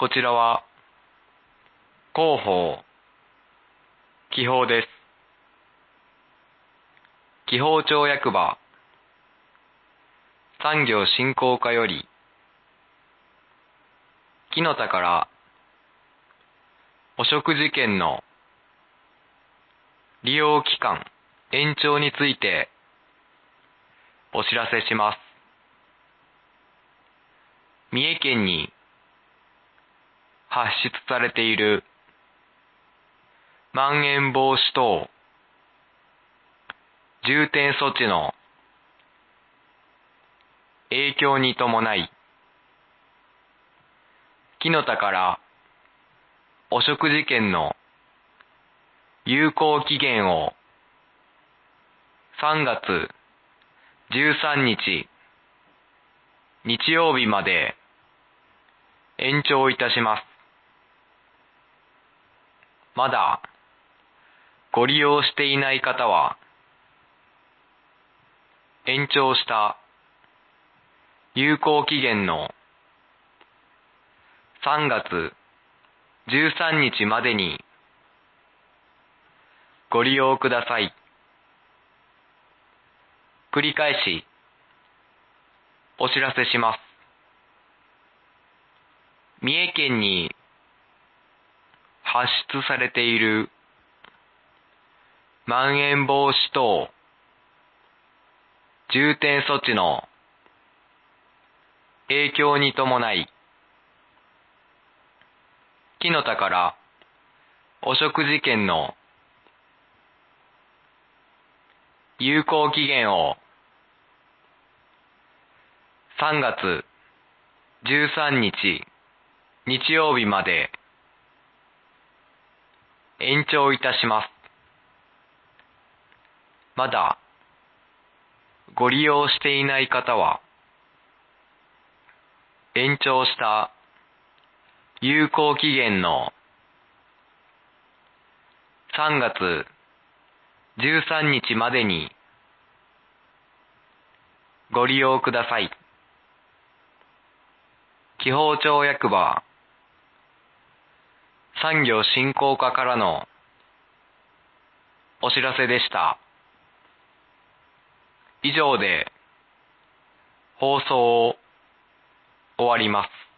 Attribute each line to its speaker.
Speaker 1: こちらは広報記法です。記法庁役場産業振興課より木の田から汚職事件の利用期間延長についてお知らせします。三重県に発出されているまん延防止等重点措置の影響に伴い、木の田から汚職事件の有効期限を3月13日日曜日まで延長いたします。まだご利用していない方は、延長した有効期限の3月13日までにご利用ください。繰り返しお知らせします。三重県に発出されているまん延防止等重点措置の影響に伴い、木の田から汚職事件の有効期限を3月13日日曜日まで延長いたします。まだご利用していない方は、延長した有効期限の3月13日までにご利用ください。紀宝町役場産業振興課からのお知らせでした。以上で放送を終わります。